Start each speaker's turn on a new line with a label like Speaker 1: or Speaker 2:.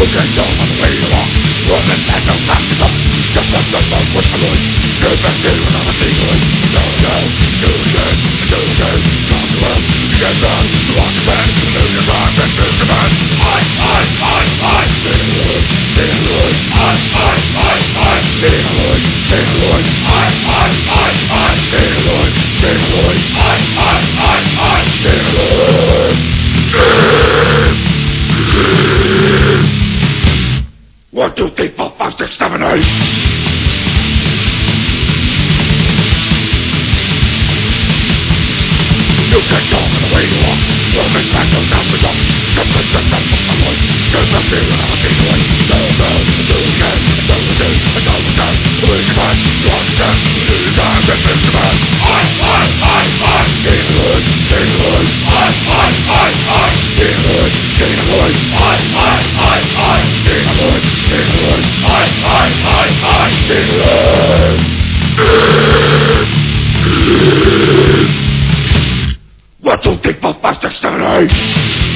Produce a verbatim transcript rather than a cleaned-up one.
Speaker 1: can go on the way you walk. Woman that don't have to stop. Just let the love with the Lord. Give back to another thing, Lord. Do again, do again, do again. Come to us, get down, walk back, lose your life and lose your man. I, I, I, I, sing the Lord, sing the Lord. I, I, I, I, sing the Lord, sing the Lord. I, I, I, I, sing the Lord, sing the Lord. I, I, I, I, sing the Lord. One, two, three, four, five, six, seven, eight. You can't go on the way you walk. Woman that don't have to stop. Just let the love of the Lord. Give back to another thing, Lord. Do again, do again, do again, do again. Lose your mind, walk again, lose your time and lose your man. I, I, I, I, sing the Lord, sing the Lord. I, I, I, I, sing the Lord, sing the Lord. I, I, I, I, sing the Lord, sing the Lord. I, I, I, I, sing the Lord. One, two, three, four, five, six, seven, eight.